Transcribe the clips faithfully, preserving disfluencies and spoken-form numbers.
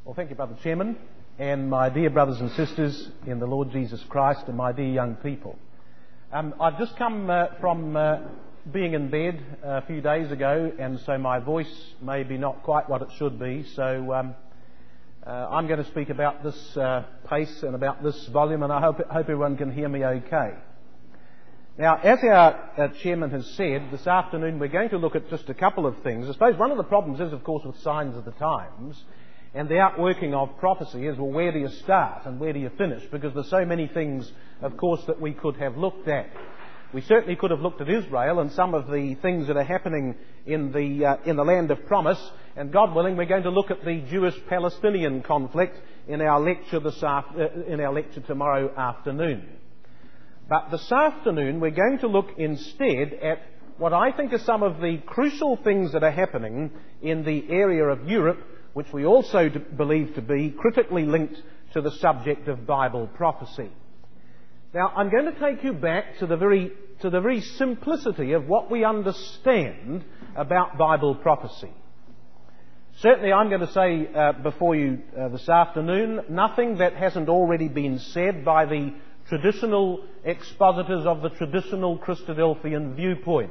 Well, thank you, Brother Chairman, and my dear brothers and sisters in the Lord Jesus Christ, and my dear young people. Um, I've just come uh, from uh, being in bed a few days ago, and so my voice may be not quite what it should be, so um, uh, I'm going to speak about this uh, pace and about this volume, and I hope, hope everyone can hear me okay. Now, as our uh, Chairman has said, this afternoon we're going to look at just a couple of things. I suppose one of the problems is, of course, with signs of the times, and the outworking of prophecy is, well, where do you start and where do you finish? Because there's so many things, of course, that we could have looked at. We certainly could have looked at Israel and some of the things that are happening in the uh, in the land of promise. And God willing, we're going to look at the Jewish-Palestinian conflict in our lecture this af- uh, in our lecture tomorrow afternoon. But this afternoon, we're going to look instead at what I think are some of the crucial things that are happening in the area of Europe, which we also believe to be critically linked to the subject of Bible prophecy. Now, I'm going to take you back to the very, to the very simplicity of what we understand about Bible prophecy. Certainly, I'm going to say uh, before you uh, this afternoon, nothing that hasn't already been said by the traditional expositors of the traditional Christadelphian viewpoint.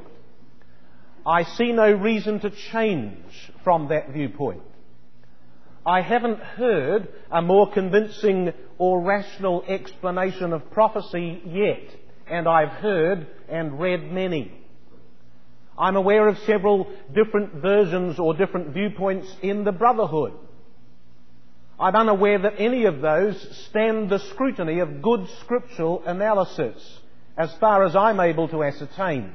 I see no reason to change from that viewpoint. I haven't heard a more convincing or rational explanation of prophecy yet, and I've heard and read many. I'm aware of several different versions or different viewpoints in the Brotherhood. I'm unaware that any of those stand the scrutiny of good scriptural analysis, as far as I'm able to ascertain.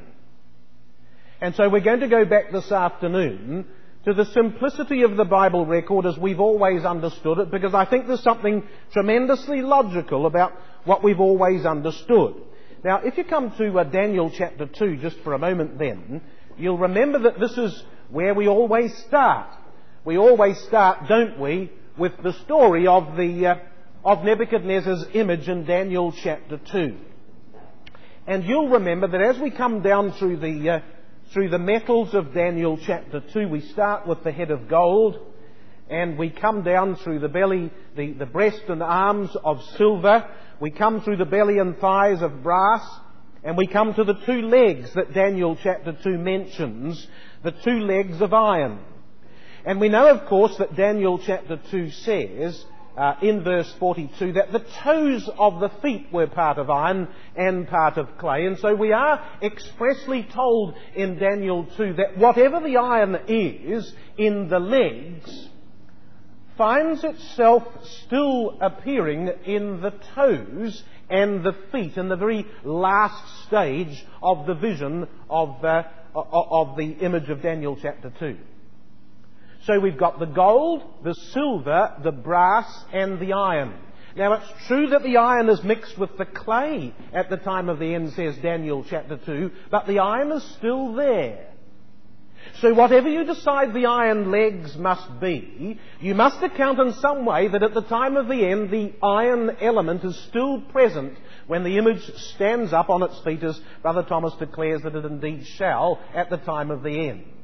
And so we're going to go back this afternoon to the simplicity of the Bible record as we've always understood it, because I think there's something tremendously logical about what we've always understood. Now, if you come to uh, Daniel chapter two just for a moment then, you'll remember that this is where we always start. We always start, don't we, with the story of the uh, of Nebuchadnezzar's image in Daniel chapter two. And you'll remember that as we come down through the uh, through the metals of Daniel chapter two, we start with the head of gold, and we come down through the belly, the, the breast and arms of silver. We come through the belly and thighs of brass, and we come to the two legs that Daniel chapter two mentions, the two legs of iron. And we know, of course, that Daniel chapter two says, uh, in verse forty-two, that the toes of the feet were part of iron and part of clay. And so we are expressly told in Daniel two that whatever the iron is in the legs finds itself still appearing in the toes and the feet in the very last stage of the vision of, uh, of the image of Daniel chapter two. So we've got the gold, the silver, the brass, and the iron. Now, it's true that the iron is mixed with the clay at the time of the end, says Daniel chapter two, but the iron is still there. So whatever you decide the iron legs must be, you must account in some way that at the time of the end, the iron element is still present when the image stands up on its feet, as Brother Thomas declares that it indeed shall at the time of the end.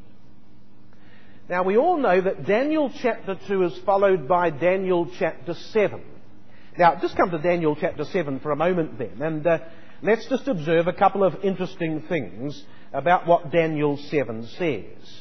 Now, we all know that Daniel chapter two is followed by Daniel chapter seven. Now, just come to Daniel chapter seven for a moment then, and uh, let's just observe a couple of interesting things about what Daniel seven says.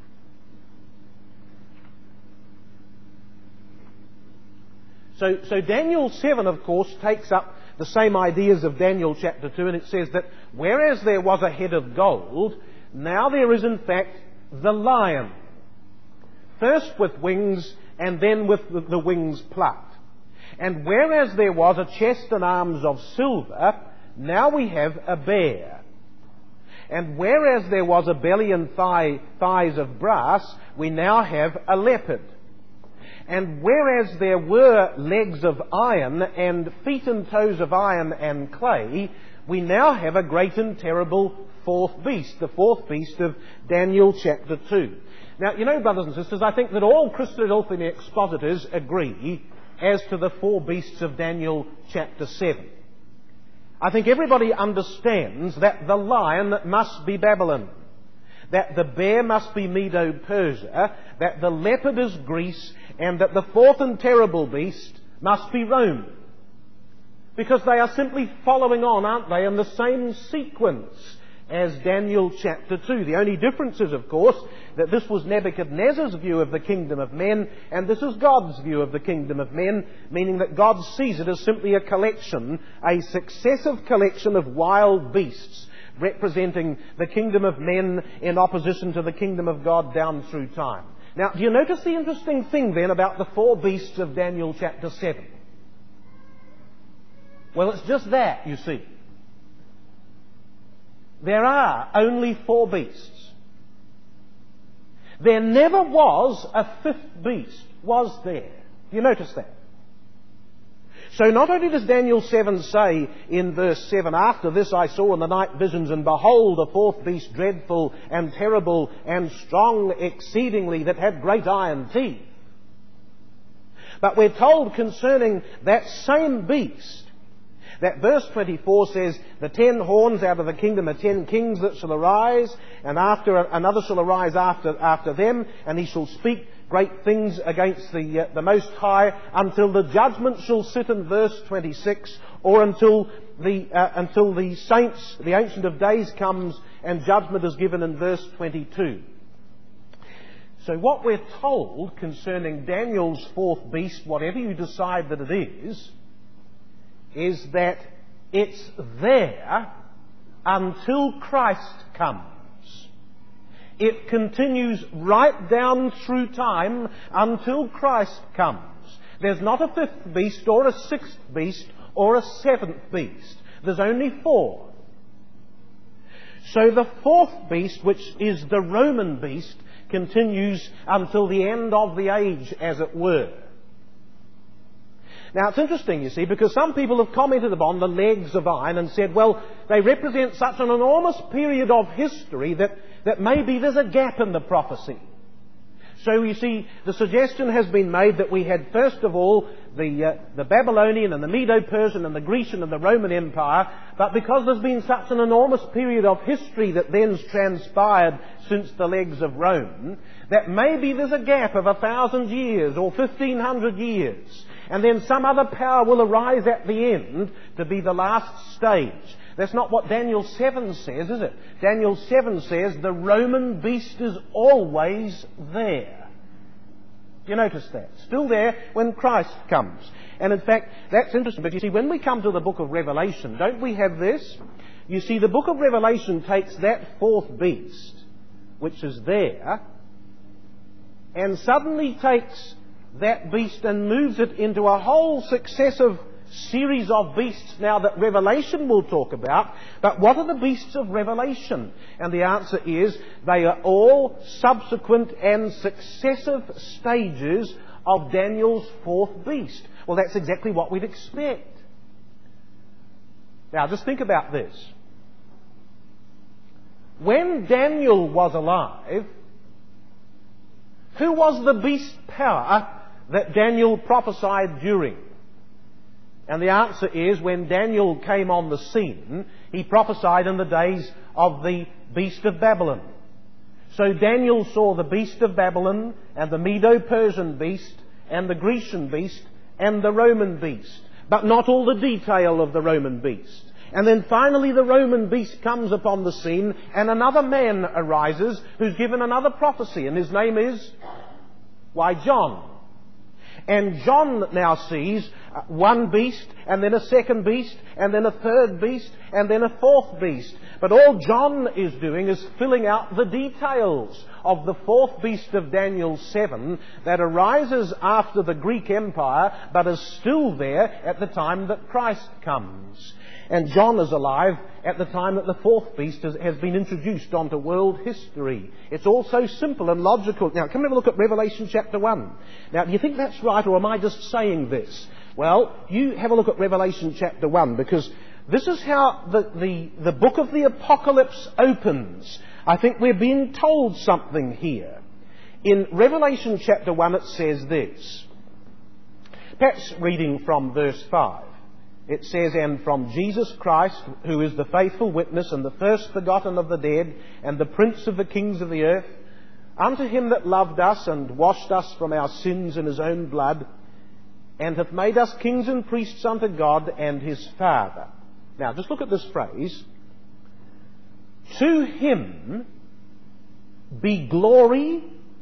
So, so Daniel seven, of course, takes up the same ideas of Daniel chapter two, and it says that whereas there was a head of gold, now there is in fact the lion. First with wings, and then with the wings plucked. And whereas there was a chest and arms of silver, now we have a bear. And whereas there was a belly and thigh, thighs of brass, we now have a leopard. And whereas there were legs of iron and feet and toes of iron and clay, we now have a great and terrible fourth beast, the fourth beast of Daniel chapter two. Now, you know, brothers and sisters, I think that all Christadelphian expositors agree as to the four beasts of Daniel chapter seven. I think everybody understands that the lion must be Babylon. that the bear must be Medo-Persia, that the leopard is Greece, and that the fourth and terrible beast must be Rome. Because they are simply following on, aren't they, in the same sequence as Daniel chapter two. The only difference is, of course, that this was Nebuchadnezzar's view of the kingdom of men, and this is God's view of the kingdom of men, meaning that God sees it as simply a collection, a successive collection of wild beasts, representing the kingdom of men in opposition to the kingdom of God down through time. Now, do you notice the interesting thing then about the four beasts of Daniel chapter seven? Well, it's just that, you see. There are only four beasts. There never was a fifth beast, was there? You notice that? So not only does Daniel seven say in verse seven, "After this I saw in the night visions, and behold, a fourth beast, dreadful and terrible and strong exceedingly, that had great iron teeth." But we're told concerning that same beast, that verse twenty-four says, "The ten horns out of the kingdom are ten kings that shall arise, and after another shall arise after after them, and he shall speak great things against the uh, the Most High, until the judgment shall sit," in verse twenty-six, or until the uh, until the saints, the Ancient of Days, comes and judgment is given, in verse twenty-two. So what we're told concerning Daniel's fourth beast, whatever you decide that it is, is that it's there until Christ comes. It continues right down through time until Christ comes. There's not a fifth beast or a sixth beast or a seventh beast. There's only four. So the fourth beast, which is the Roman beast, continues until the end of the age, as it were. Now, it's interesting, you see, because some people have commented upon the legs of iron and said, well, they represent such an enormous period of history that, that maybe there's a gap in the prophecy. So, you see, the suggestion has been made that we had, first of all, the, uh, the Babylonian and the Medo-Persian and the Grecian and the Roman Empire, but because there's been such an enormous period of history that then's transpired since the legs of Rome, that maybe there's a gap of a thousand years or fifteen hundred years. And then some other power will arise at the end to be the last stage. That's not what Daniel seven says, is it? Daniel seven says the Roman beast is always there. You notice that? Still there when Christ comes. And in fact, that's interesting. But you see, when we come to the book of Revelation, don't we have this? You see, the book of Revelation takes that fourth beast, which is there, and suddenly takes that beast and moves it into a whole successive series of beasts now that Revelation will talk about. But what are the beasts of Revelation? And the answer is they are all subsequent and successive stages of Daniel's fourth beast. Well, that's exactly what we'd expect. Now, just think about this. When Daniel was alive, who was the beast power that Daniel prophesied during? And the answer is, when Daniel came on the scene, he prophesied in the days of the beast of Babylon. So Daniel saw the beast of Babylon, and the Medo-Persian beast, and the Grecian beast, and the Roman beast, but not all the detail of the Roman beast. And then finally the Roman beast comes upon the scene, and another man arises who's given another prophecy, and his name is, why, John. And John now sees one beast, and then a second beast, and then a third beast, and then a fourth beast. But all John is doing is filling out the details of the fourth beast of Daniel seven that arises after the Greek Empire, but is still there at the time that Christ comes. And John is alive at the time that the fourth beast has, has been introduced onto world history. It's all so simple and logical. Now, come and have a look at Revelation chapter one. Now, do you think that's right, or am I just saying this? Well, you have a look at Revelation chapter one, because this is how the, the, the book of the Apocalypse opens. I think we're being told something here. In Revelation chapter one, it says this. Perhaps reading from verse five. it says, "And from Jesus Christ, who is the faithful witness and the first begotten of the dead and the prince of the kings of the earth, unto him that loved us and washed us from our sins in his own blood, and hath made us kings and priests unto God and his Father." Now, just look at this phrase. "To him be glory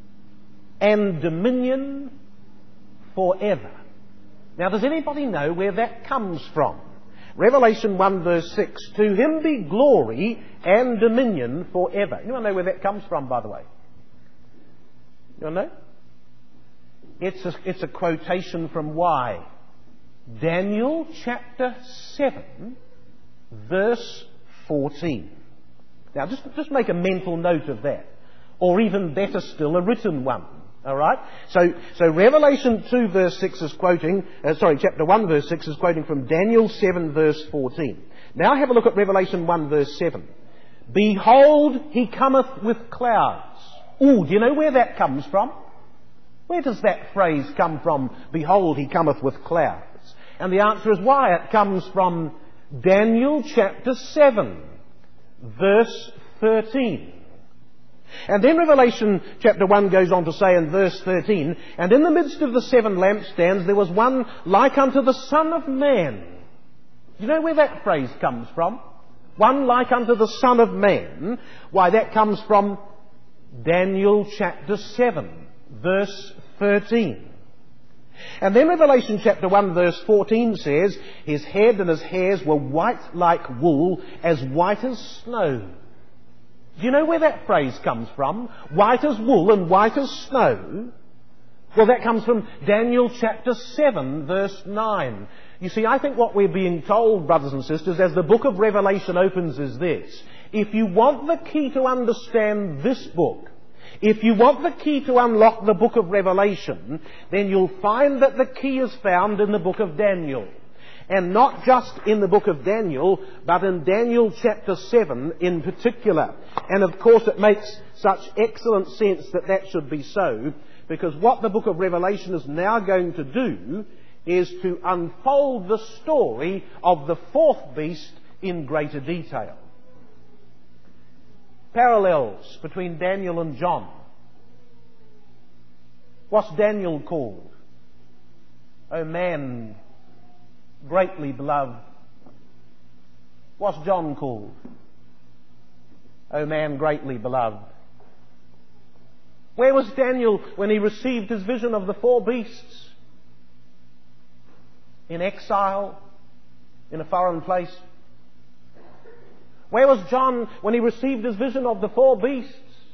and dominion forever." Now, does anybody know where that comes from? Revelation one verse six. "To him be glory and dominion forever." Anyone know where that comes from, by the way? You know? It's a, it's a quotation from why? Daniel chapter seven, verse fourteen. Now, just, just make a mental note of that. Or even better still, a written one. All right? So, so Revelation two verse six is quoting, uh, sorry, chapter one verse six is quoting from Daniel seven verse fourteen. Now have a look at Revelation one verse seven. "Behold, he cometh with clouds." Ooh, do you know where that comes from? Where does that phrase come from? "Behold, he cometh with clouds." And the answer is why? It comes from Daniel chapter seven, verse thirteen. And then Revelation chapter one goes on to say in verse thirteen, "And in the midst of the seven lampstands there was one like unto the Son of Man." Do you know where that phrase comes from? One like unto the Son of Man. Why, that comes from Daniel chapter seven, verse thirteen. And then Revelation chapter one verse fourteen says, "His head and his hairs were white like wool, as white as snow." Do you know where that phrase comes from? White as wool and white as snow? Well, that comes from Daniel chapter seven, verse nine. You see, I think what we're being told, brothers and sisters, as the book of Revelation opens is this. If you want the key to understand this book, if you want the key to unlock the book of Revelation, then you'll find that the key is found in the book of Daniel. And not just in the book of Daniel, but in Daniel chapter seven in particular. And of course it makes such excellent sense that that should be so, because what the book of Revelation is now going to do is to unfold the story of the fourth beast in greater detail. Parallels between Daniel and John. What's Daniel called? O man greatly beloved. What's John called? O man greatly beloved. Where was Daniel when he received his vision of the four beasts? In exile, in a foreign place. Where was John when he received his vision of the four beasts?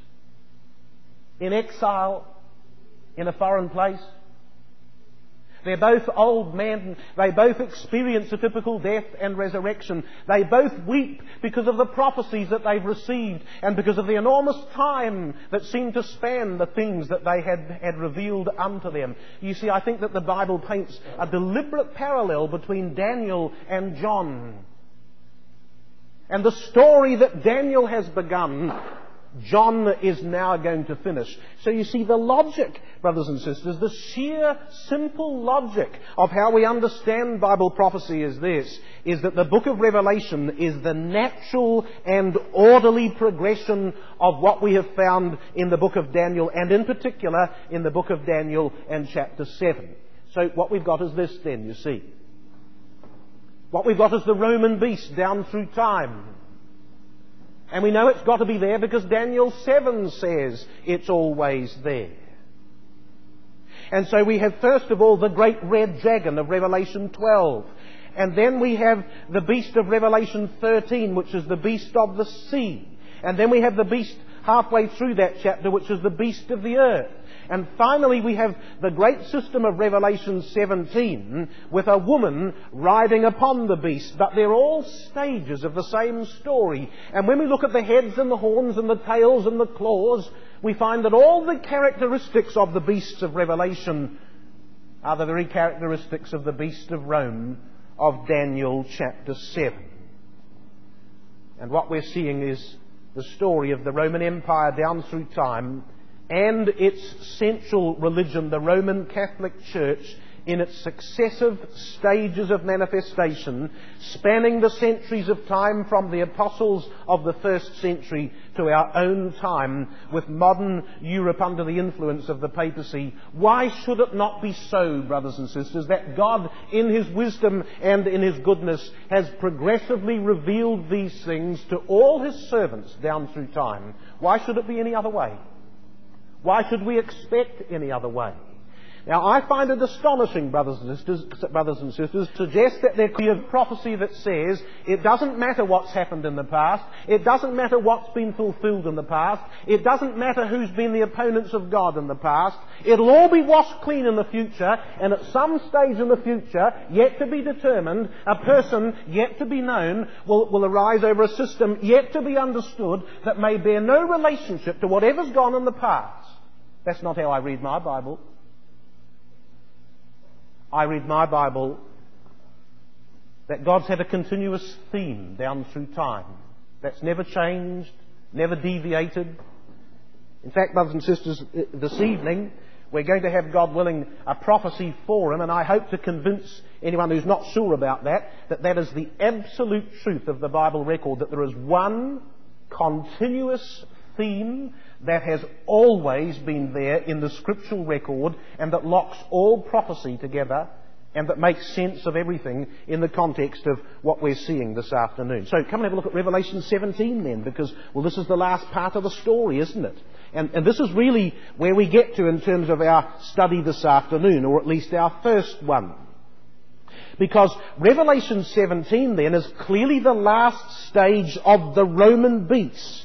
In exile, in a foreign place. They're both old men. They both experience a typical death and resurrection. They both weep because of the prophecies that they've received and because of the enormous time that seemed to span the things that they had, had revealed unto them. You see, I think that the Bible paints a deliberate parallel between Daniel and John. And the story that Daniel has begun, John is now going to finish. So you see, the logic, brothers and sisters, the sheer, simple logic of how we understand Bible prophecy is this, is that the book of Revelation is the natural and orderly progression of what we have found in the book of Daniel, and in particular in the book of Daniel and chapter seven. So what we've got is this then, you see. What we've got is the Roman beast down through time. And we know it's got to be there because Daniel seven says it's always there. And so we have first of all the great red dragon of Revelation twelve. And then we have the beast of Revelation thirteen, which is the beast of the sea. And then we have the beast halfway through that chapter, which is the beast of the earth. And finally we have the great system of Revelation seventeen with a woman riding upon the beast. But they're all stages of the same story. And when we look at the heads and the horns and the tails and the claws, we find that all the characteristics of the beasts of Revelation are the very characteristics of the beast of Rome of Daniel chapter seven. And what we're seeing is the story of the Roman Empire down through time and its central religion, the Roman Catholic Church, in its successive stages of manifestation, spanning the centuries of time from the apostles of the first century to our own time, with modern Europe under the influence of the papacy. Why should it not be so, brothers and sisters, that God, in His wisdom and in His goodness, has progressively revealed these things to all His servants down through time? Why should it be any other way? Why should we expect any other way? Now, I find it astonishing, brothers and sisters, brothers and sisters, to suggest that there could be a prophecy that says it doesn't matter what's happened in the past, it doesn't matter what's been fulfilled in the past, it doesn't matter who's been the opponents of God in the past, it'll all be washed clean in the future, and at some stage in the future, yet to be determined, a person yet to be known will, will arise over a system yet to be understood that may bear no relationship to whatever's gone in the past. That's not how I read my Bible. I read my Bible that God's had a continuous theme down through time that's never changed, never deviated. In fact, brothers and sisters, this evening we're going to have, God willing, a prophecy forum, and I hope to convince anyone who's not sure about that, that that is the absolute truth of the Bible record, that there is one continuous theme that has always been there in the scriptural record, and that locks all prophecy together, and that makes sense of everything in the context of what we're seeing this afternoon. So come and have a look at Revelation seventeen then, because, well, this is the last part of the story, isn't it? And, and this is really where we get to in terms of our study this afternoon, or at least our first one. Because Revelation seventeen then is clearly the last stage of the Roman beast.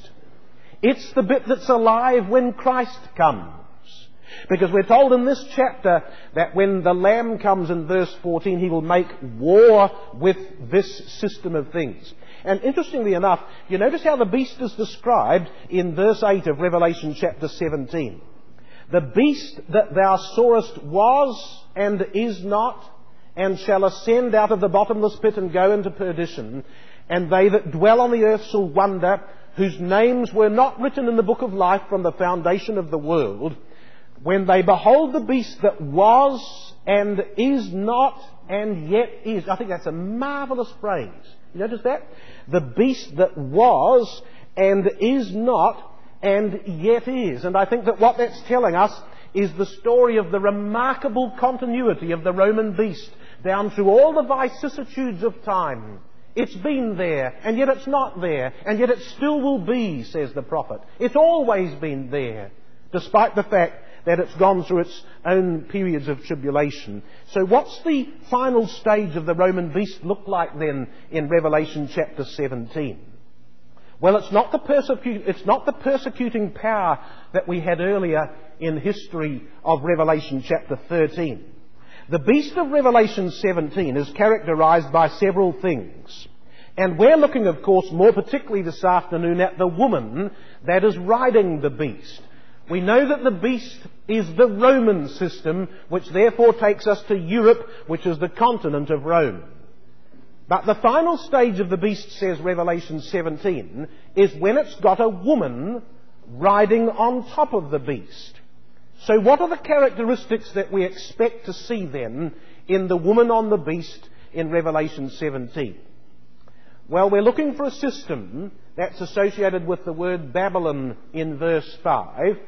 It's the bit that's alive when Christ comes. Because we're told in this chapter that when the Lamb comes in verse fourteen, He will make war with this system of things. And interestingly enough, you notice how the beast is described in verse eight of Revelation chapter seventeen. The beast that thou sawest was and is not, and shall ascend out of the bottomless pit and go into perdition. And they that dwell on the earth shall wonder, whose names were not written in the book of life from the foundation of the world, when they behold the beast that was and is not and yet is. I think that's a marvellous phrase. You notice that? The beast that was and is not and yet is. And I think that what that's telling us is the story of the remarkable continuity of the Roman beast down through all the vicissitudes of time. It's been there, and yet it's not there, and yet it still will be, says the prophet. It's always been there, despite the fact that it's gone through its own periods of tribulation. So what's the final stage of the Roman beast look like then in Revelation chapter seventeen? Well, it's not the persecu- it's not the persecuting power that we had earlier in history of Revelation chapter thirteen. The beast of Revelation seventeen is characterized by several things. And we're looking, of course, more particularly this afternoon at the woman that is riding the beast. We know that the beast is the Roman system, which therefore takes us to Europe, which is the continent of Rome. But the final stage of the beast, says Revelation seventeen, is when it's got a woman riding on top of the beast. So what are the characteristics that we expect to see then in the woman on the beast in Revelation seventeen? Well, we're looking for a system that's associated with the word Babylon in verse five.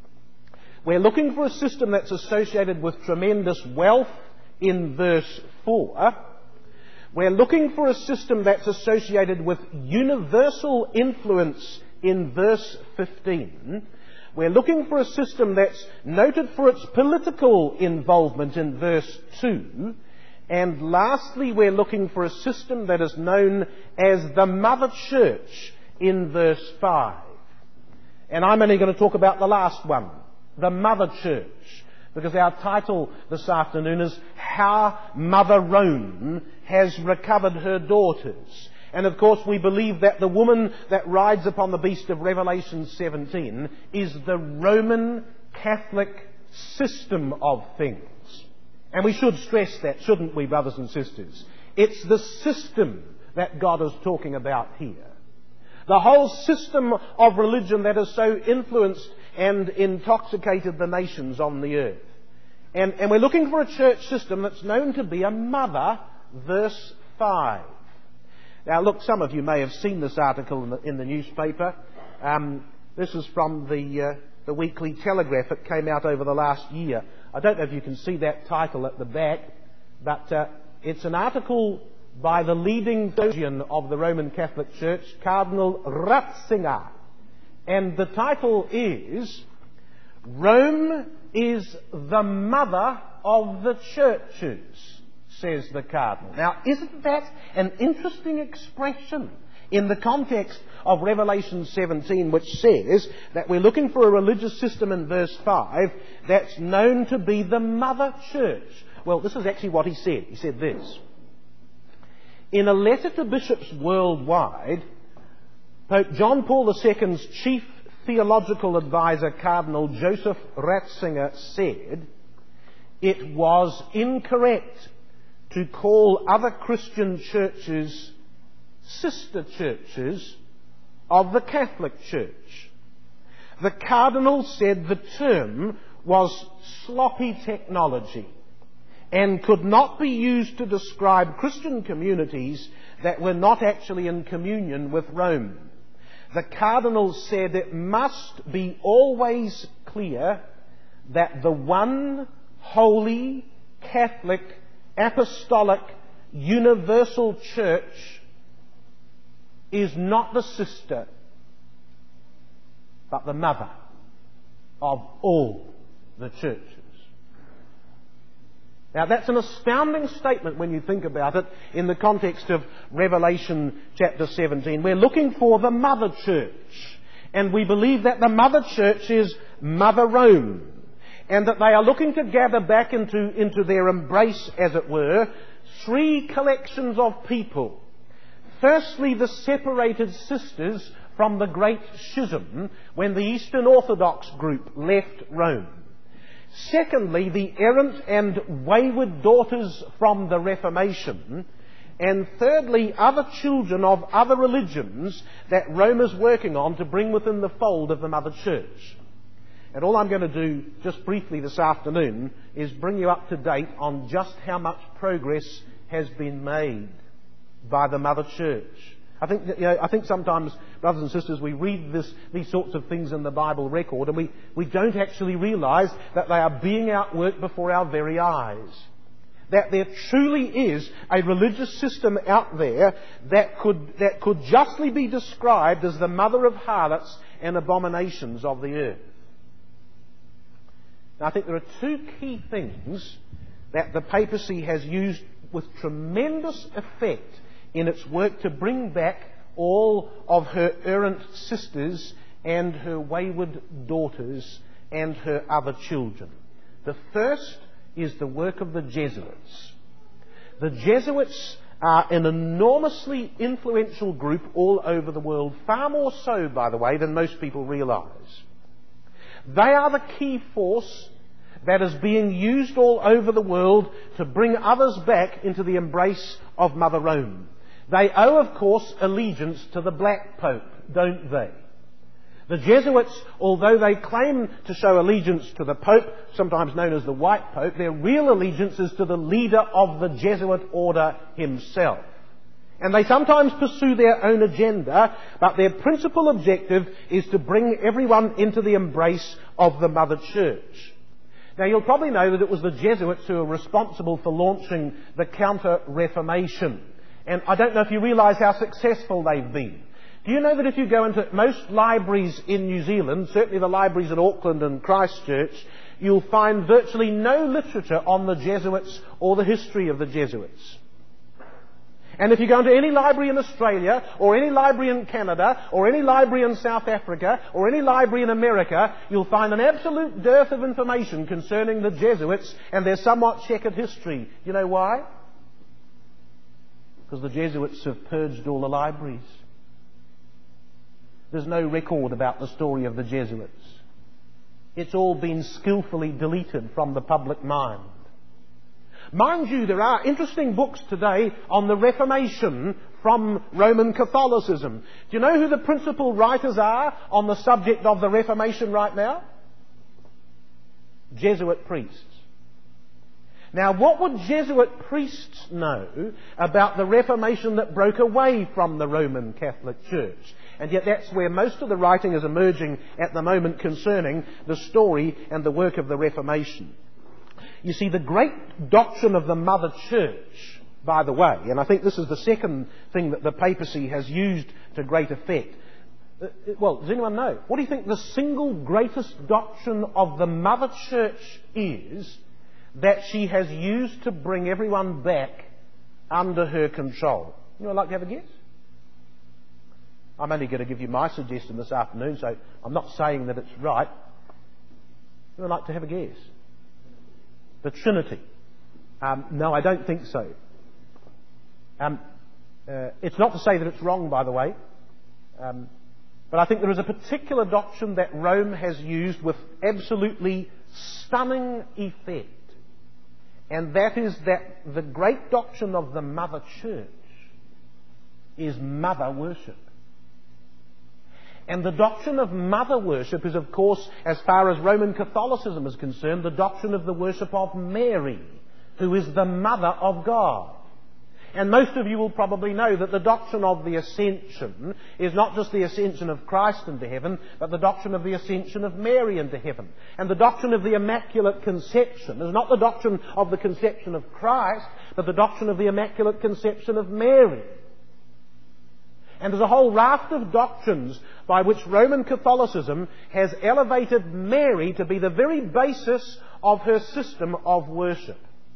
We're looking for a system that's associated with tremendous wealth in verse four. We're looking for a system that's associated with universal influence in verse fifteen. We're looking for a system that's noted for its political involvement in verse two. And lastly, we're looking for a system that is known as the Mother Church in verse five. And I'm only going to talk about the last one, the Mother Church, because our title this afternoon is How Mother Rome Has Recovered Her Daughters. And of course we believe that the woman that rides upon the beast of Revelation seventeen is the Roman Catholic system of things. And we should stress that, shouldn't we, brothers and sisters? It's the system that God is talking about here. The whole system of religion that has so influenced and intoxicated the nations on the earth. And, and we're looking for a church system that's known to be a mother, verse five. Now look, some of you may have seen this article in the, in the newspaper. Um, this is from the, uh, the Weekly Telegraph. It came out over the last year. I don't know if you can see that title at the back, but uh, it's an article by the leading theologian of the Roman Catholic Church, Cardinal Ratzinger. And the title is, "Rome is the mother of the churches," says the Cardinal. Now, isn't that an interesting expression in the context of Revelation seventeen, which says that we're looking for a religious system in verse five that's known to be the mother church? Well, this is actually what he said. He said this. In a letter to bishops worldwide, Pope John Paul the Second's chief theological advisor, Cardinal Joseph Ratzinger, said it was incorrect to call other Christian churches sister churches of the Catholic Church. The Cardinal said the term was sloppy technology and could not be used to describe Christian communities that were not actually in communion with Rome. The Cardinal said it must be always clear that the one holy, Catholic, apostolic, universal church is not the sister, but the mother of all the churches. Now that's an astounding statement when you think about it in the context of Revelation chapter seventeen. We're looking for the mother church, and we believe that the mother church is Mother Rome, and that they are looking to gather back into, into their embrace, as it were, three collections of people. Firstly, the separated sisters from the Great Schism when the Eastern Orthodox group left Rome. Secondly, the errant and wayward daughters from the Reformation. And thirdly, other children of other religions that Rome is working on to bring within the fold of the Mother Church. And all I'm going to do, just briefly this afternoon, is bring you up to date on just how much progress has been made by the Mother Church. I think, you know, I think sometimes, brothers and sisters, we read this, these sorts of things in the Bible record and we, we don't actually realise that they are being outworked before our very eyes. That there truly is a religious system out there that could, that could justly be described as the mother of harlots and abominations of the earth. Now, I think there are two key things that the papacy has used with tremendous effect in its work to bring back all of her errant sisters and her wayward daughters and her other children. The first is the work of the Jesuits. The Jesuits are an enormously influential group all over the world, far more so, by the way, than most people realise. They are the key force that is being used all over the world to bring others back into the embrace of Mother Rome. They owe, of course, allegiance to the Black Pope, don't they? The Jesuits, although they claim to show allegiance to the Pope, sometimes known as the White Pope, their real allegiance is to the leader of the Jesuit order himself. And they sometimes pursue their own agenda, but their principal objective is to bring everyone into the embrace of the Mother Church. Now, you'll probably know that it was the Jesuits who were responsible for launching the Counter-Reformation. And I don't know if you realise how successful they've been. Do you know that if you go into most libraries in New Zealand, certainly the libraries in Auckland and Christchurch, you'll find virtually no literature on the Jesuits or the history of the Jesuits. And if you go into any library in Australia, or any library in Canada, or any library in South Africa, or any library in America, you'll find an absolute dearth of information concerning the Jesuits and their somewhat checkered history. You know why? Because the Jesuits have purged all the libraries. There's no record about the story of the Jesuits. It's all been skillfully deleted from the public mind. Mind you, there are interesting books today on the Reformation from Roman Catholicism. Do you know who the principal writers are on the subject of the Reformation right now? Jesuit priests. Now, what would Jesuit priests know about the Reformation that broke away from the Roman Catholic Church? And yet that's where most of the writing is emerging at the moment concerning the story and the work of the Reformation. You see, the great doctrine of the Mother Church, by the way, and I think this is the second thing that the papacy has used to great effect. Well, does anyone know? What do you think the single greatest doctrine of the Mother Church is that she has used to bring everyone back under her control? Anyone like to have a guess? I'm only going to give you my suggestion this afternoon, so I'm not saying that it's right. Anyone like to have a guess? The Trinity. Um, no, I don't think so. Um, uh, it's not to say that it's wrong, by the way. Um, but I think there is a particular doctrine that Rome has used with absolutely stunning effect. And that is that the great doctrine of the Mother Church is mother worship. And the doctrine of mother worship is, of course, as far as Roman Catholicism is concerned, the doctrine of the worship of Mary, who is the mother of God. And most of you will probably know that the doctrine of the Ascension is not just the ascension of Christ into heaven, but the doctrine of the ascension of Mary into heaven. And the doctrine of the Immaculate Conception is not the doctrine of the conception of Christ, but the doctrine of the Immaculate Conception of Mary. And there's a whole raft of doctrines by which Roman Catholicism has elevated Mary to be the very basis of her system of worship.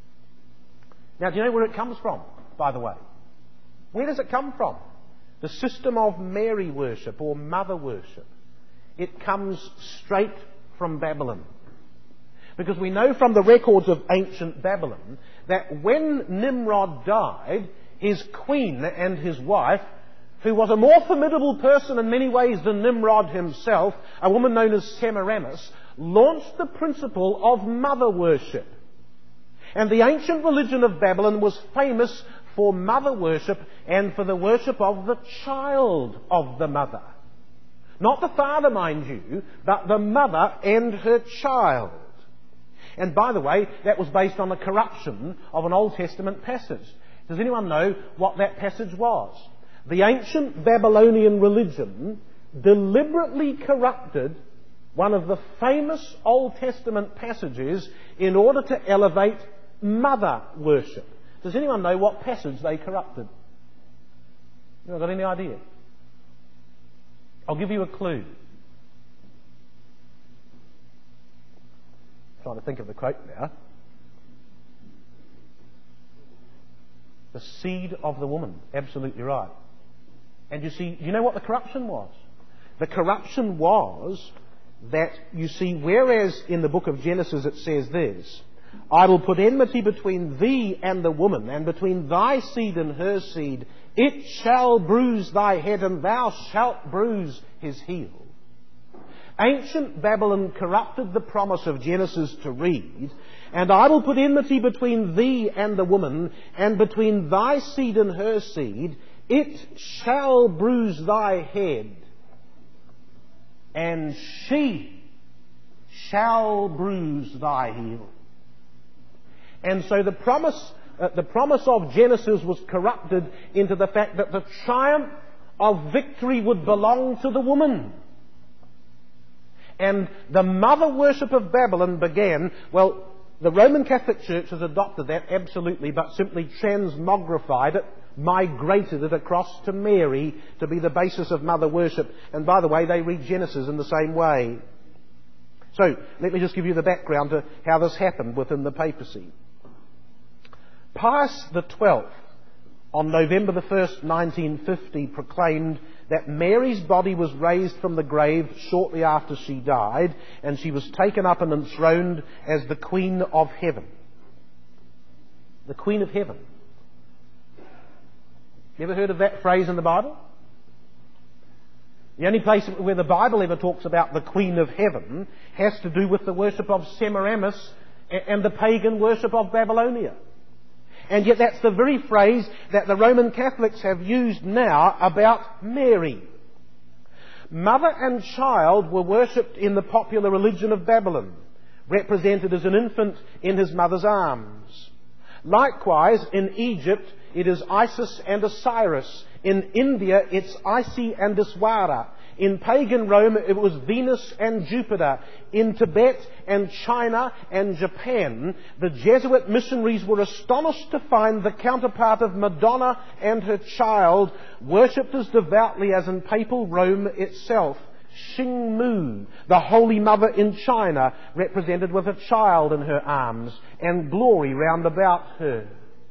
Now, do you know where it comes from, by the way? Where does it come from? The system of Mary worship or mother worship. It comes straight from Babylon. Because we know from the records of ancient Babylon that when Nimrod died, his queen and his wife, who was a more formidable person in many ways than Nimrod himself, a woman known as Semiramis, launched the principle of mother worship. And the ancient religion of Babylon was famous for mother worship and for the worship of the child of the mother. Not the father, mind you, but the mother and her child. And by the way, that was based on a corruption of an Old Testament passage. Does anyone know what that passage was? The ancient Babylonian religion deliberately corrupted one of the famous Old Testament passages in order to elevate mother worship. Does anyone know what passage they corrupted? You got any idea? I'll give you a clue. I'm trying to think of the quote now. The seed of the woman. Absolutely right. And you see, you know what the corruption was? The corruption was that, you see, whereas in the book of Genesis it says this, I will put enmity between thee and the woman, and between thy seed and her seed. It shall bruise thy head, and thou shalt bruise his heel. Ancient Babylon corrupted the promise of Genesis to read, and I will put enmity between thee and the woman, and between thy seed and her seed. It shall bruise thy head, and she shall bruise thy heel. And so the promise, uh, the promise of Genesis was corrupted into the fact that the triumph of victory would belong to the woman. And the mother worship of Babylon began, well, the Roman Catholic Church has adopted that, absolutely, but simply transmogrified it, migrated it across to Mary to be the basis of mother worship. And by the way, they read Genesis in the same way. So, let me just give you the background to how this happened within the papacy. Pius the twelfth, on November the first, nineteen fifty, proclaimed that Mary's body was raised from the grave shortly after she died, and she was taken up and enthroned as the Queen of Heaven. The Queen of Heaven. You ever heard of that phrase in the Bible? The only place where the Bible ever talks about the Queen of Heaven has to do with the worship of Semiramis and the pagan worship of Babylonia. And yet that's the very phrase that the Roman Catholics have used now about Mary. Mother and child were worshipped in the popular religion of Babylon, represented as an infant in his mother's arms. Likewise, in Egypt, it is Isis and Osiris. In India, it's Isi and Iswara. In pagan Rome, it was Venus and Jupiter. In Tibet and China and Japan, the Jesuit missionaries were astonished to find the counterpart of Madonna and her child worshipped as devoutly as in papal Rome itself. Xingmu, the Holy Mother in China, represented with a child in her arms and glory round about her.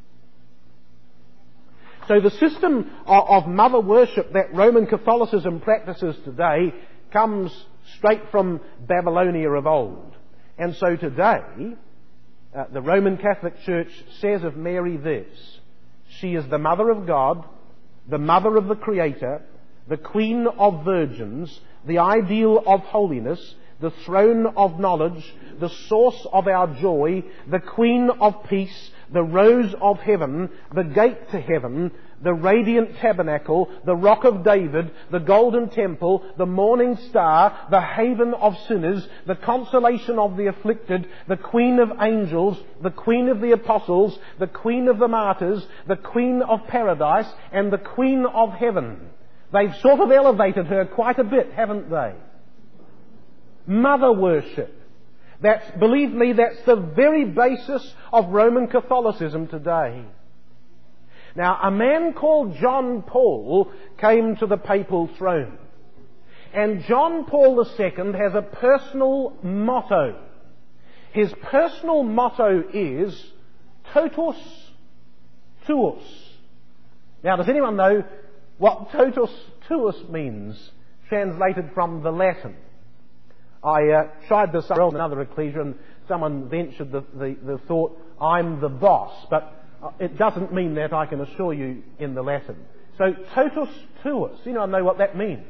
So the system of mother worship that Roman Catholicism practices today comes straight from Babylonia of old. And so today, uh, the Roman Catholic Church says of Mary this: she is the Mother of God, the Mother of the Creator, the Queen of Virgins, the ideal of holiness, the throne of knowledge, the source of our joy, the Queen of peace, the rose of heaven, the gate to heaven, the radiant tabernacle, the rock of David, the golden temple, the morning star, the haven of sinners, the consolation of the afflicted, the Queen of angels, the Queen of the apostles, the Queen of the martyrs, the Queen of paradise, and the Queen of heaven. They've sort of elevated her quite a bit, haven't they? Mother worship. That's, believe me, that's the very basis of Roman Catholicism today. Now, a man called John Paul came to the papal throne. And John Paul the Second has a personal motto. His personal motto is totus tuus. Now, does anyone know what totus tuus means, translated from the Latin? I uh, tried this in another ecclesia, and someone ventured the, the, the thought, I'm the boss, but it doesn't mean that, I can assure you, in the Latin. So, totus tuus, you know, know what that means.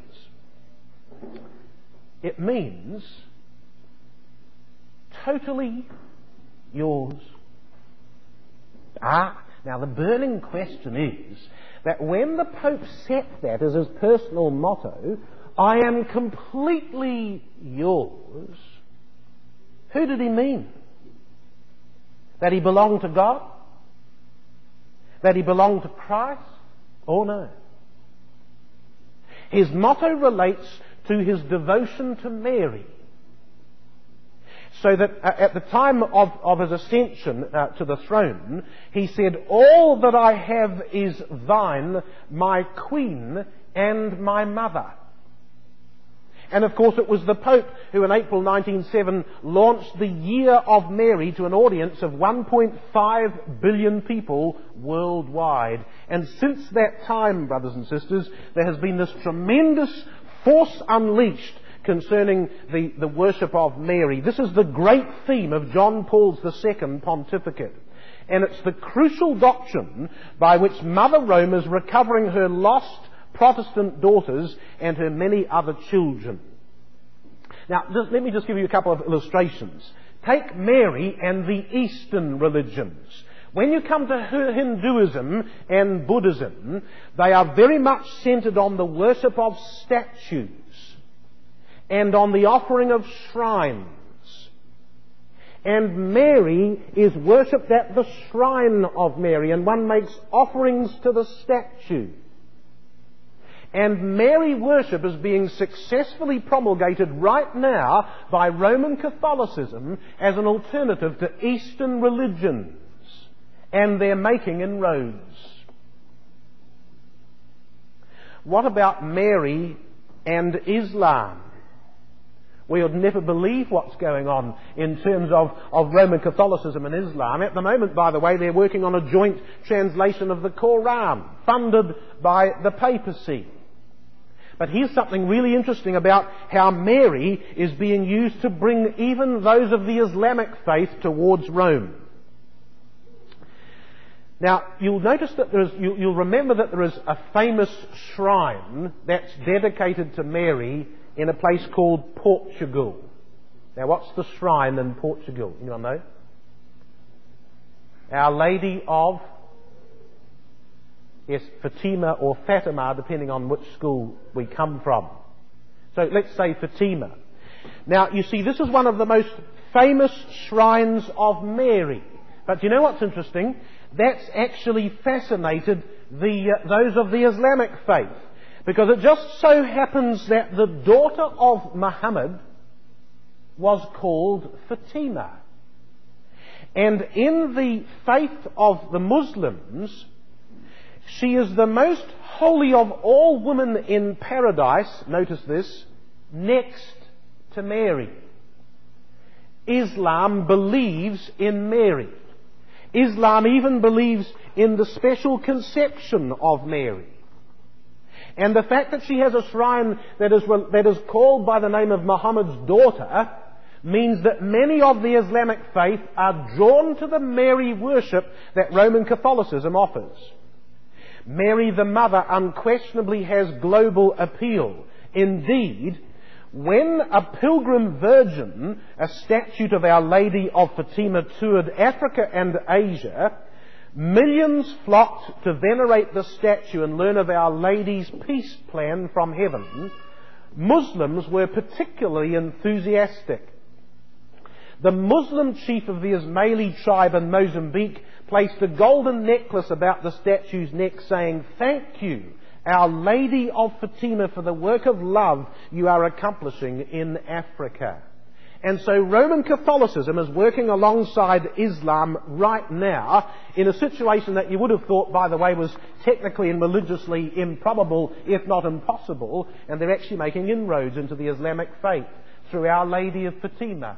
It means totally yours. Ah, now the burning question is that when the Pope set that as his personal motto, I am completely yours, who did he mean? That he belonged to God? That he belonged to Christ? Oh no. His motto relates to his devotion to Mary. So that at the time of, of his ascension uh, to the throne, he said, all that I have is thine, my Queen and my Mother. And of course it was the Pope who in April nineteen oh seven launched the Year of Mary to an audience of one point five billion people worldwide. And since that time, brothers and sisters, there has been this tremendous force unleashed concerning the, the worship of Mary. This is the great theme of John Paul's the Second pontificate. And it's the crucial doctrine by which Mother Rome is recovering her lost Protestant daughters and her many other children. Now, just, let me just give you a couple of illustrations. Take Mary and the Eastern religions. When you come to Hinduism and Buddhism, they are very much centered on the worship of statues and on the offering of shrines. And Mary is worshipped at the shrine of Mary, and one makes offerings to the statue. And Mary worship is being successfully promulgated right now by Roman Catholicism as an alternative to Eastern religions. And they're making inroads. What about Mary and Islam? We would never believe what's going on in terms of, of Roman Catholicism and Islam. At the moment, by the way, they're working on a joint translation of the Quran, funded by the papacy. But here's something really interesting about how Mary is being used to bring even those of the Islamic faith towards Rome. Now, you'll notice that there is, you, you'll remember that there is a famous shrine that's dedicated to Mary in a place called Portugal. Now, what's the shrine in Portugal? Anyone know? Our Lady of, yes, Fatima or Fatima, depending on which school we come from. So let's say Fatima. Now, you see, this is one of the most famous shrines of Mary. But you know what's interesting? That's actually fascinated the uh, those of the Islamic faith, because it just so happens that the daughter of Muhammad was called Fatima. And in the faith of the Muslims, she is the most holy of all women in paradise, notice this, next to Mary. Islam believes in Mary. Islam even believes in the special conception of Mary. And the fact that she has a shrine that is, that is called by the name of Muhammad's daughter means that many of the Islamic faith are drawn to the Mary worship that Roman Catholicism offers. Mary the Mother unquestionably has global appeal. Indeed, when a pilgrim virgin, a statue of Our Lady of Fatima, toured Africa and Asia, millions flocked to venerate the statue and learn of Our Lady's peace plan from heaven. Muslims were particularly enthusiastic. The Muslim chief of the Ismaili tribe in Mozambique placed a golden necklace about the statue's neck saying, "Thank you, Our Lady of Fatima, for the work of love you are accomplishing in Africa." And so Roman Catholicism is working alongside Islam right now in a situation that you would have thought, by the way, was technically and religiously improbable, if not impossible, and they're actually making inroads into the Islamic faith through Our Lady of Fatima.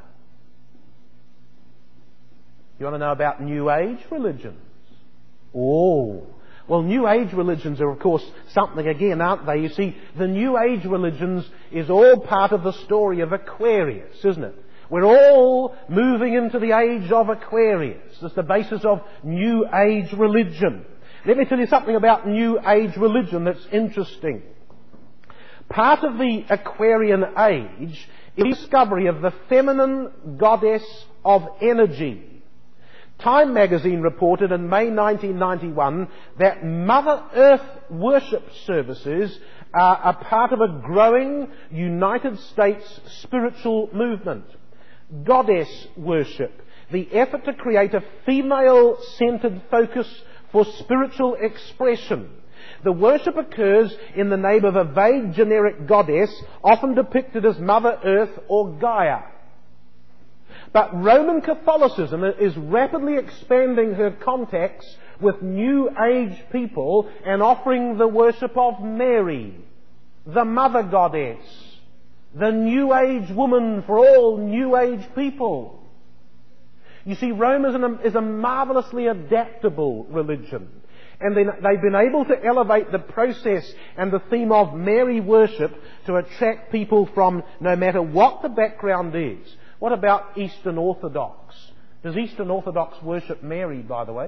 You want to know about New Age religions? Oh, well, New Age religions are, of course, something again, aren't they? You see, the New Age religions is all part of the story of Aquarius, isn't it? We're all moving into the age of Aquarius. It's the basis of New Age religion. Let me tell you something about New Age religion that's interesting. Part of the Aquarian age is the discovery of the feminine goddess of energy. Time magazine reported in May nineteen ninety-one that Mother Earth worship services are a part of a growing United States spiritual movement. Goddess worship, the effort to create a female-centered focus for spiritual expression. The worship occurs in the name of a vague generic goddess, often depicted as Mother Earth or Gaia. But Roman Catholicism is rapidly expanding her contacts with New Age people and offering the worship of Mary, the Mother Goddess, the New Age woman for all New Age people. You see, Rome is, an, is a marvelously adaptable religion. And then they've been able to elevate the process and the theme of Mary worship to attract people from no matter what the background is. What about Eastern Orthodox? Does Eastern Orthodox worship Mary, by the way?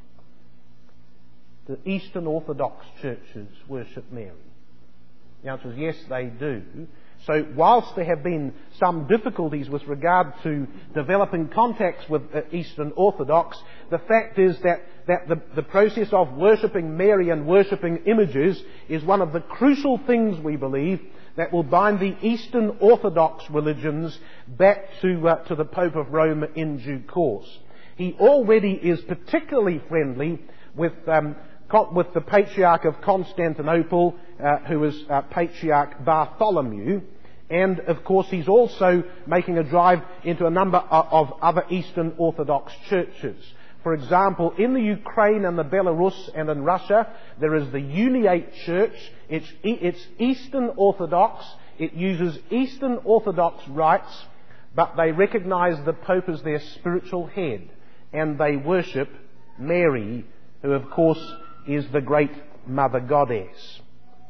The Eastern Orthodox churches worship Mary. The answer is yes, they do. So whilst there have been some difficulties with regard to developing contacts with uh, Eastern Orthodox, the fact is that, that the, the process of worshipping Mary and worshipping images is one of the crucial things, we believe, that will bind the Eastern Orthodox religions back to, uh, to the Pope of Rome in due course. He already is particularly friendly with, um, with the Patriarch of Constantinople, uh, who is uh, Patriarch Bartholomew. And, of course, he's also making a drive into a number of other Eastern Orthodox churches. For example, in the Ukraine and the Belarus and in Russia, there is the Uniate Church. It's, it's Eastern Orthodox. It uses Eastern Orthodox rites, but they recognize the Pope as their spiritual head. And they worship Mary, who, of course, is the great Mother Goddess.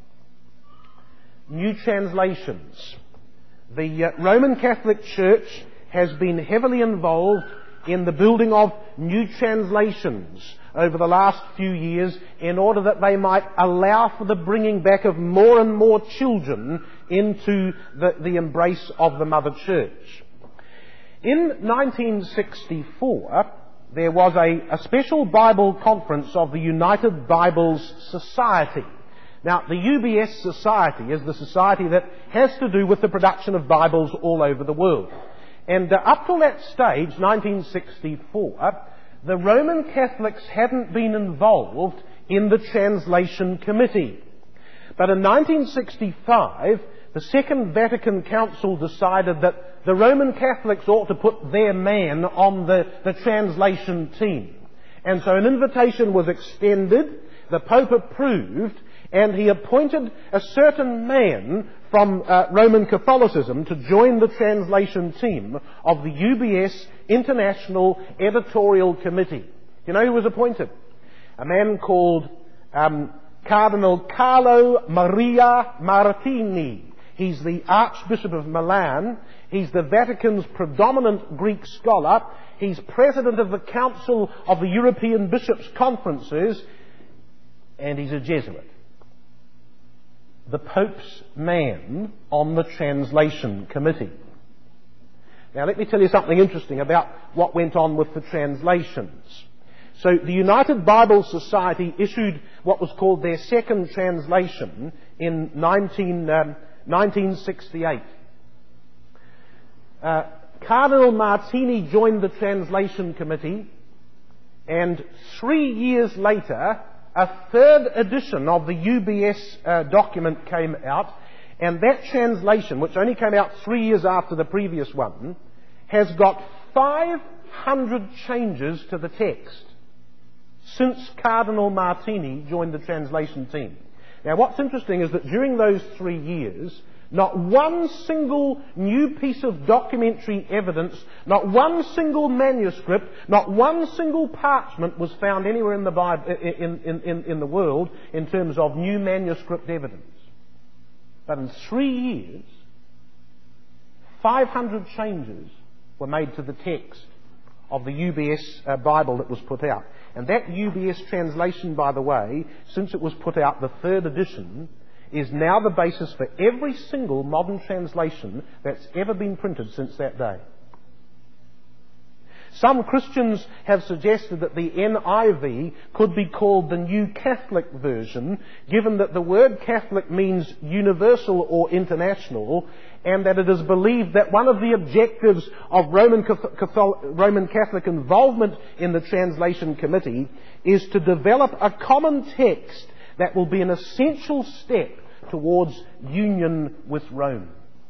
New translations. The uh, Roman Catholic Church has been heavily involved in the building of new translations over the last few years in order that they might allow for the bringing back of more and more children into the, the embrace of the Mother Church. In nineteen sixty-four, there was a, a special Bible conference of the United Bibles Society. Now, the U B S Society is the society that has to do with the production of Bibles all over the world. And uh, up till that stage, nineteen sixty-four, the Roman Catholics hadn't been involved in the Translation Committee. But in nineteen sixty-five, the Second Vatican Council decided that the Roman Catholics ought to put their man on the, the translation team. And so an invitation was extended, the Pope approved, and he appointed a certain man from uh, Roman Catholicism to join the translation team of the U B S International Editorial Committee. You know who was appointed? A man called um, Cardinal Carlo Maria Martini. He's the Archbishop of Milan. He's the Vatican's predominant Greek scholar. He's president of the Council of the European Bishops' Conferences. And he's a Jesuit. The Pope's man on the Translation Committee. Now let me tell you something interesting about what went on with the translations. So the United Bible Society issued what was called their second translation in nineteen sixty-eight. Uh, Cardinal Martini joined the Translation Committee, and three years later, a third edition of the U B S uh, document came out, and that translation, which only came out three years after the previous one, has got five hundred changes to the text since Cardinal Martini joined the translation team. Now what's interesting is that during those three years, not one single new piece of documentary evidence, not one single manuscript, not one single parchment was found anywhere in the Bible, in, in, in, in the world in terms of new manuscript evidence. But in three years, five hundred changes were made to the text of the U B S uh, Bible that was put out. And that U B S translation, by the way, since it was put out, the third edition, is now the basis for every single modern translation that's ever been printed since that day. Some Christians have suggested that the N I V could be called the New Catholic Version, given that the word Catholic means universal or international, and that it is believed that one of the objectives of Roman Catholic, Roman Catholic involvement in the Translation Committee is to develop a common text that will be an essential step towards union with Rome.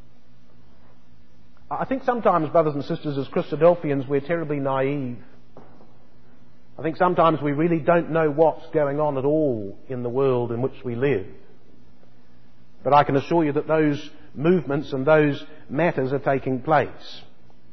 I think sometimes, brothers and sisters, as Christadelphians, we're terribly naive. I think sometimes we really don't know what's going on at all in the world in which we live. But I can assure you that those movements and those matters are taking place.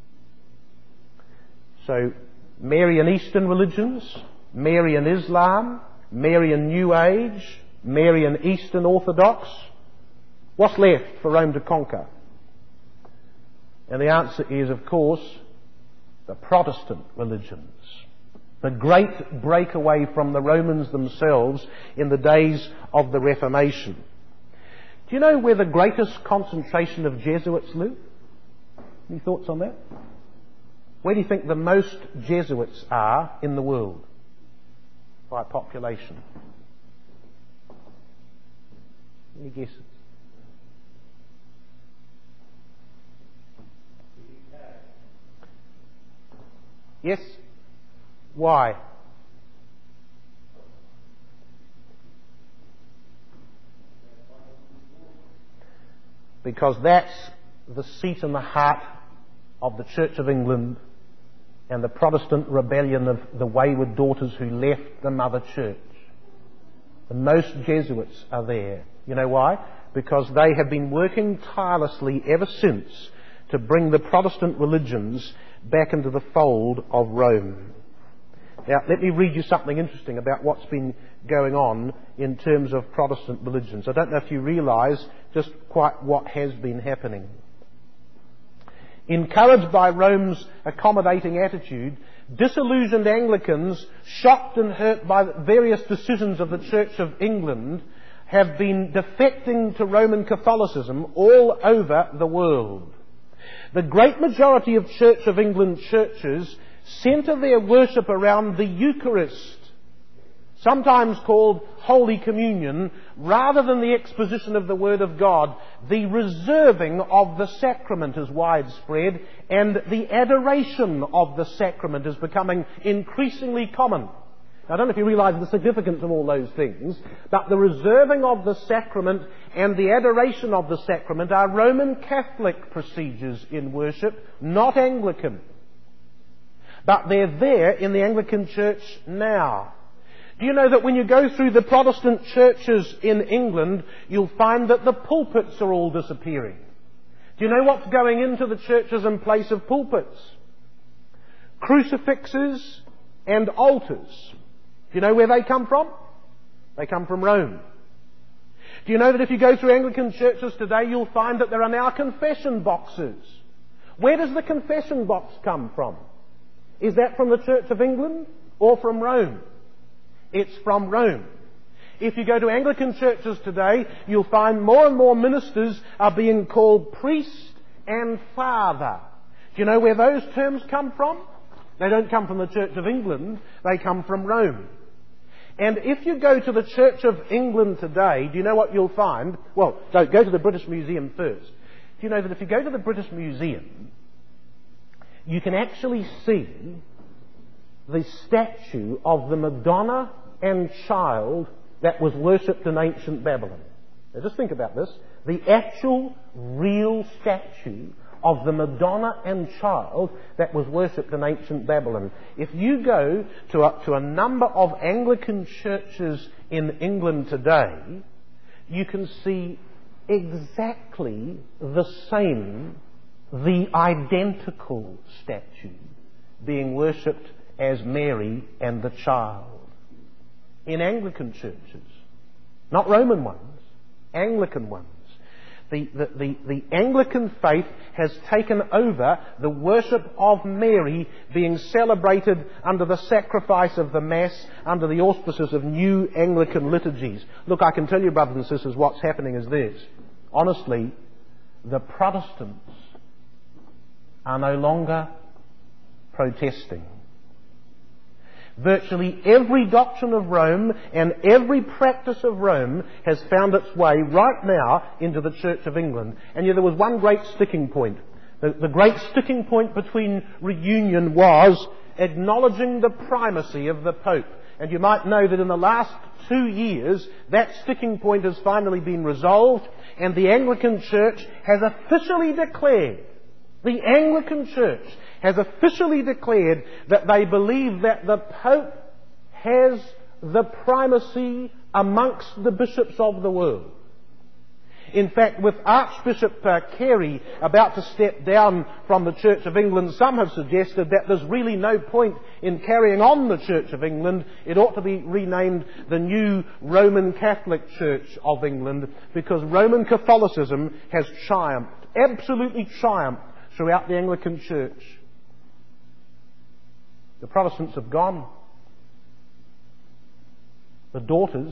So, Marian Eastern religions, Marian Islam, Marian New Age, Marian Eastern Orthodox. What's left for Rome to conquer? And the answer is, of course, the Protestant religions. The great breakaway from the Romans themselves in the days of the Reformation. Do you know where the greatest concentration of Jesuits live? Any thoughts on that? Where do you think the most Jesuits are in the world by population? Any guesses? Yes? Why? Because that's the seat and the heart of the Church of England and the Protestant rebellion of the wayward daughters who left the mother church. The most Jesuits are there. You know why? Because they have been working tirelessly ever since to bring the Protestant religions back into the fold of Rome. Now, let me read you something interesting about what's been going on in terms of Protestant religions. I don't know if you realise just quite what has been happening. Encouraged by Rome's accommodating attitude, disillusioned Anglicans, shocked and hurt by various decisions of the Church of England, have been defecting to Roman Catholicism all over the world. The great majority of Church of England churches centre their worship around the Eucharist. sometimes called Holy Communion, rather than the exposition of the Word of God, the reserving of the sacrament is widespread, and the adoration of the sacrament is becoming increasingly common. I don't know if you realise the significance of all those things, but the reserving of the sacrament and the adoration of the sacrament are Roman Catholic procedures in worship, not Anglican. But they're there in the Anglican Church now. Do you know that when you go through the Protestant churches in England, you'll find that the pulpits are all disappearing? Do you know what's going into the churches in place of pulpits? Crucifixes and altars. Do you know where they come from? They come from Rome. Do you know that if you go through Anglican churches today, you'll find that there are now confession boxes? Where does the confession box come from? Is that from the Church of England or from Rome? It's from Rome. If you go to Anglican churches today, you'll find more and more ministers are being called priest and father. Do you know where those terms come from? They don't come from the Church of England, they come from Rome. And if you go to the Church of England today, do you know what you'll find? Well, no, go to the British Museum first. Do you know that if you go to the British Museum, you can actually see the statue of the Madonna and Child that was worshipped in ancient Babylon. Now just think about this. The actual, real statue of the Madonna and Child that was worshipped in ancient Babylon. If you go to a, to a number of Anglican churches in England today, you can see exactly the same, the identical statue being worshipped as Mary and the Child. In Anglican churches. Not Roman ones, Anglican ones. The, the, the, the Anglican faith has taken over the worship of Mary being celebrated under the sacrifice of the Mass, under the auspices of new Anglican liturgies. Look, I can tell you, brothers and sisters, what's happening is this. Honestly, the Protestants are no longer protesting. Virtually every doctrine of Rome and every practice of Rome has found its way right now into the Church of England. And yet there was one great sticking point. The, the great sticking point between reunion was acknowledging the primacy of the Pope. And you might know that in the last two years, that sticking point has finally been resolved, and the Anglican Church has officially declared, the Anglican Church has officially declared that they believe that the Pope has the primacy amongst the bishops of the world. In fact, with Archbishop uh, Carey about to step down from the Church of England, some have suggested that there's really no point in carrying on the Church of England. It ought to be renamed the New Roman Catholic Church of England, because Roman Catholicism has triumphed, absolutely triumphed, throughout the Anglican Church. The Protestants have gone. The daughters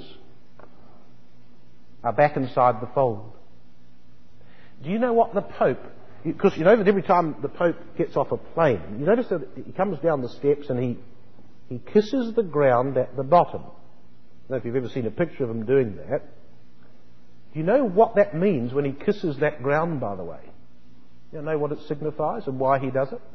are back inside the fold. Do you know what the Pope... Because you know that every time the Pope gets off a plane, you notice that he comes down the steps and he, he kisses the ground at the bottom. I don't know if you've ever seen a picture of him doing that. Do you know what that means when he kisses that ground, by the way? You know what it signifies and why he does it?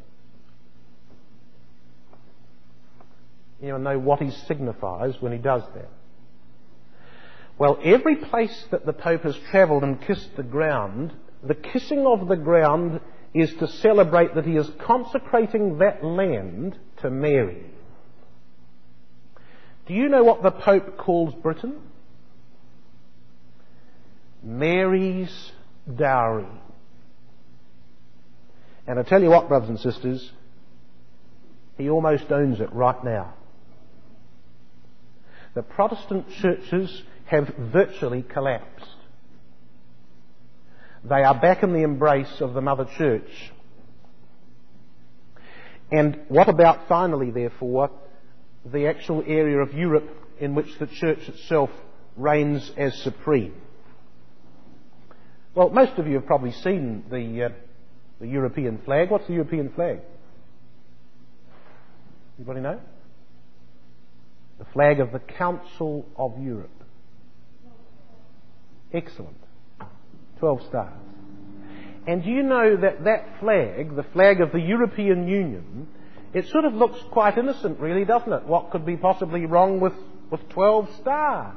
You know what he signifies when he does that? Well, every place that the Pope has travelled and kissed the ground, the kissing of the ground is to celebrate that he is consecrating that land to Mary. Do you know what the Pope calls Britain? Mary's dowry. And I tell you what, brothers and sisters, he almost owns it right now. The Protestant churches have virtually collapsed. They are back in the embrace of the Mother Church. And what about finally, therefore, the actual area of Europe in which the Church itself reigns as supreme? Well, most of you have probably seen the, uh, the European flag. What's the European flag? Anybody know? The flag of the Council of Europe. Excellent. Twelve stars. And do you know that that flag, the flag of the European Union, it sort of looks quite innocent, really, doesn't it? What could be possibly wrong with, with twelve stars?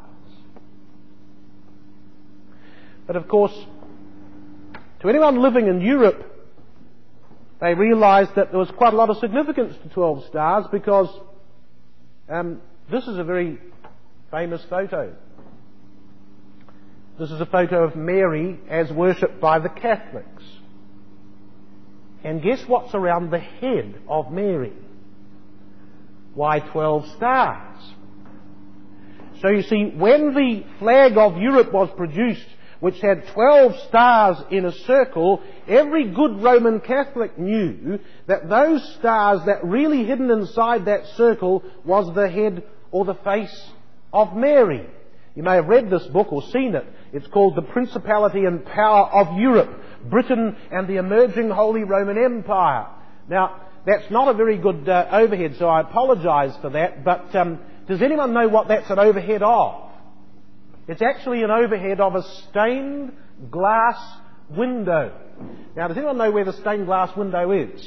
But of course, to anyone living in Europe, they realised that there was quite a lot of significance to twelve stars because um, this is a very famous photo. This is a photo of Mary as worshipped by the Catholics. And guess what's around the head of Mary? Why, twelve stars. So you see, when the flag of Europe was produced, which had twelve stars in a circle, every good Roman Catholic knew that those stars that really hidden inside that circle was the head or the face of Mary. You may have read this book or seen it. It's called The Principality and Power of Europe, Britain and the Emerging Holy Roman Empire. Now, that's not a very good uh, overhead, so I apologise for that, but um, does anyone know what that's an overhead of? It's actually an overhead of a stained glass window. Now, does anyone know where the stained glass window is?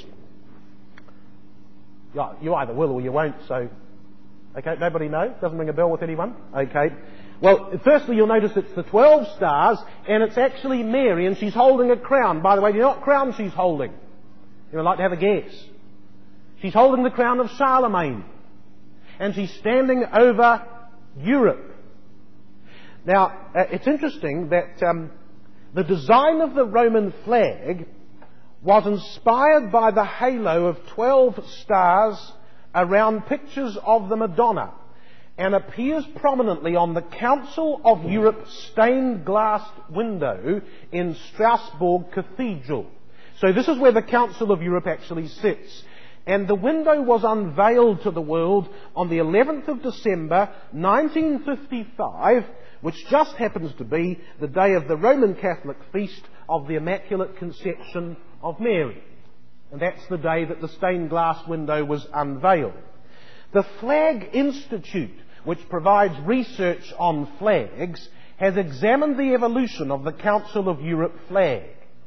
Yeah, you either will or you won't, so... Okay, nobody know? Doesn't ring a bell with anyone? Okay. Well, firstly, you'll notice it's the twelve stars, and it's actually Mary, and she's holding a crown. By the way, do you know what crown she's holding? You would like to have a guess? She's holding the crown of Charlemagne, and she's standing over Europe. Now, uh, it's interesting that um, the design of the Roman flag was inspired by the halo of twelve stars around pictures of the Madonna, and appears prominently on the Council of Europe stained glass window in Strasbourg Cathedral. So this is where the Council of Europe actually sits. And the window was unveiled to the world on the eleventh of December nineteen fifty-five, which just happens to be the day of the Roman Catholic feast of the Immaculate Conception of Mary. And that's the day that the stained glass window was unveiled. The Flag Institute, which provides research on flags, has examined the evolution of the Council of Europe flag.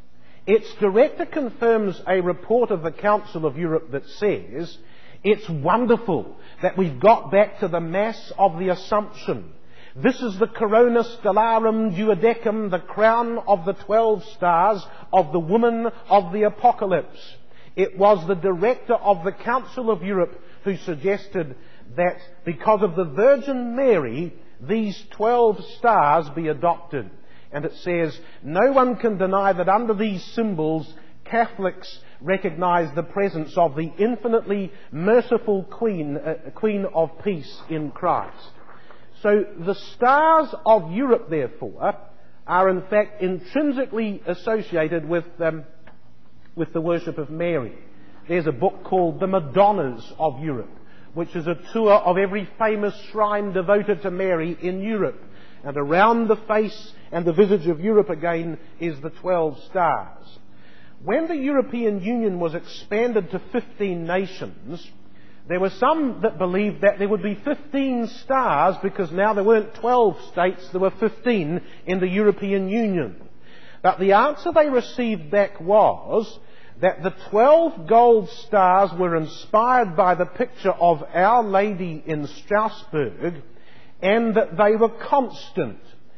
Its director confirms a report of the Council of Europe that says, "It's wonderful that we've got back to the Mass of the Assumption. This is the Corona Stellarum Duodecim, the crown of the twelve stars of the woman of the Apocalypse." It was the director of the Council of Europe who suggested that because of the Virgin Mary, these twelve stars be adopted. And it says, "No one can deny that under these symbols, Catholics recognise the presence of the infinitely merciful Queen, uh, Queen of Peace in Christ." So the stars of Europe, therefore, are in fact intrinsically associated with um, with the worship of Mary. There's a book called The Madonnas of Europe, which is a tour of every famous shrine devoted to Mary in Europe. And around the face and the visage of Europe again is the twelve stars. When the European Union was expanded to fifteen nations, there were some that believed that there would be fifteen stars because now there weren't twelve states, there were fifteen in the European Union. But the answer they received back was that the twelve gold stars were inspired by the picture of Our Lady in Strasbourg, and that they were constant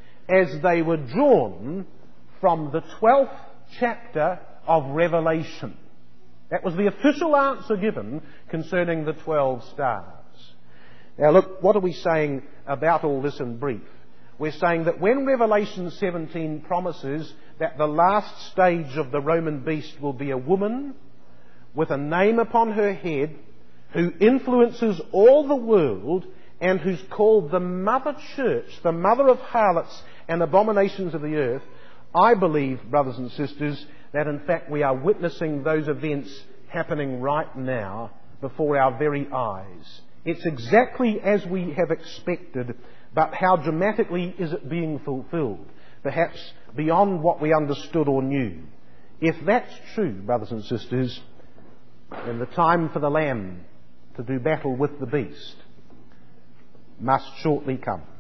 as they were drawn from the twelfth chapter of Revelation. That was the official answer given concerning the twelve stars. Now look, what are we saying about all this in brief? We're saying that when Revelation seventeen promises that the last stage of the Roman beast will be a woman with a name upon her head who influences all the world and who's called the Mother Church, the mother of harlots and abominations of the earth, I believe, brothers and sisters, that in fact we are witnessing those events happening right now before our very eyes. It's exactly as we have expected, but how dramatically is it being fulfilled? Perhaps beyond what we understood or knew. If that's true, brothers and sisters, then the time for the Lamb to do battle with the beast must shortly come.